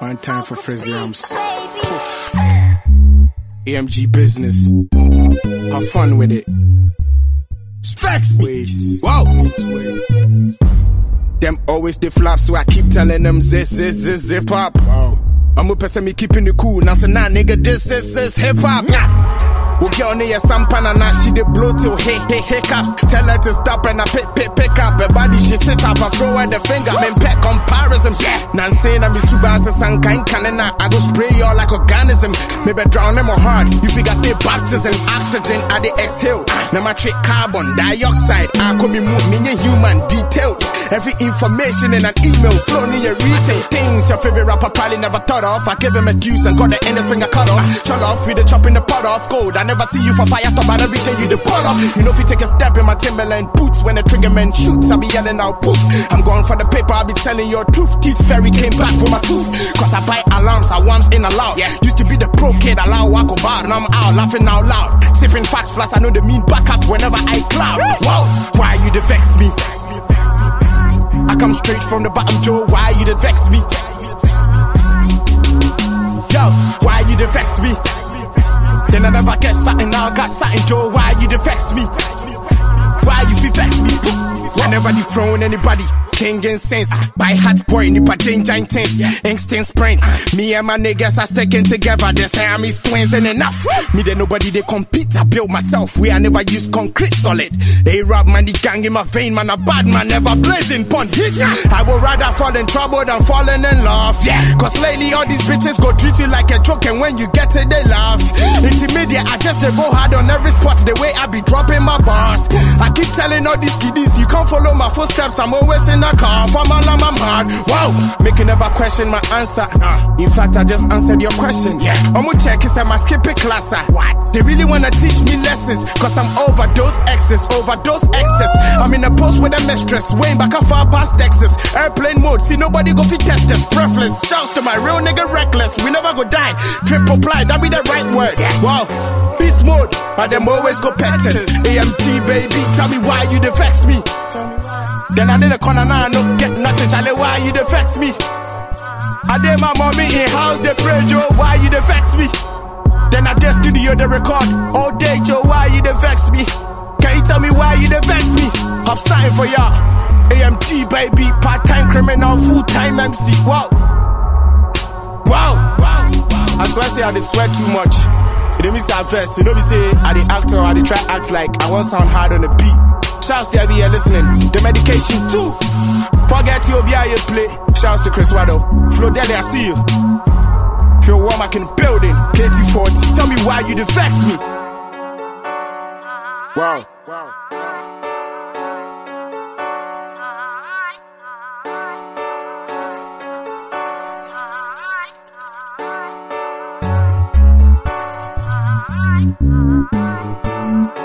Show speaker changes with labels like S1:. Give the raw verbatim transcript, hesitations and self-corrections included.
S1: One time for Frizzy Arms. A M G business. Have fun with it. Specs ways. Wow. Them always the flaps, so I keep telling them this, this, this, zip up. Wow. I'm a person me keeping it cool. Now say nah nigga, this, this, this hip hop. Nah. Okay, on your sampana now she dey blow till hey hey hiccups. Tell her to stop and I pick pick pick up. Her body she sit up and throw her the finger. Men pet comparison. Nan saying I'm super as a sun kind canina. I go spray y'all like organism. Maybe drown them or hard. You figure say baptism, oxygen I dey exhale. Now my trick carbon dioxide. I come me move me human detailed. Every information in an email flow near retail. Things your favorite rapper probably never thought of. I give him a deuce and got the end finger cut off. Shut off with the chopping the pot off gold. I never see you for fire top, but every day you the pull up. You know if you take a step in my Timberland boots, when the trigger man shoots, I be yelling out poof. I'm going for the paper, I be telling your truth. Teeth fairy came back for my tooth. Cause I buy alarms, I worms in a loud. Yeah. Used to be the pro kid, allow walk about, and I'm out laughing out loud. Sipping facts, plus I know the mean back up whenever I cloud. Wow, why you the vex me? I come straight from the bottom, Joe. Why you the vex me? Yo, why you the vex me? Then I never get something, now I got something, Joe. Why you the vex me? Why you be vex me? Whenever you throwing anybody, king and sense. By hot boy, nipa danger intense. Instant sprint. Me and my niggas are sticking together. They say I'm his twins and enough. Me then nobody they compete. I build myself. We I never use concrete solid. They rob man, the gang in my vein, man. A bad man, never blazing pun hit. I would rather fall in trouble than falling in love. Yeah. Cause lately all these bitches go treat you like a joke, and when you get it, they laugh. Intermediate, I just they go hard on every spot. The way I be dropping my bars. I keep telling all these kiddies, you can't follow my footsteps. I'm always in a car. For my lamb, I'm hard. Wow. Make you never question my answer. Nah. In fact, I just answered your question. Yeah. I'm gonna check is I'm a skipping class. What? They really wanna teach me lessons. Cause I'm overdose exes, overdose excess. I'm in a post with a mistress. Way back a far past Texas. Airplane mode. See nobody go fit test this. Breathless. Shouts to my real nigga reckless. We never go die. Triple ply. That be the right word. Yes. Wow. Beast mode. But them always go pet test. A M G baby. Tell me why you the vex me. Then I did a corner now, I don't get nothing. Charlie, why you the vex me? I did my mommy in house, they pray, Joe, why you the vex me? Then I did studio, the record all day, Joe, why you the vex me? Can you tell me why you the vex me? I'm signed for y'all. A M G, baby, part-time criminal, full-time M C. Wow. Wow. Wow. I swear, I say I did swear too much. It didn't miss that verse. You know, we say, I did act or I did try act like I want sound hard on the beat. Shouts to every listening. The medication too. Forget you, be you play. Shouts to Chris Waddle. Flo Deli, I see you. Feel warm, I can build it. K T forty. Tell me why you the vex me. Wow. Wow.
S2: Bye.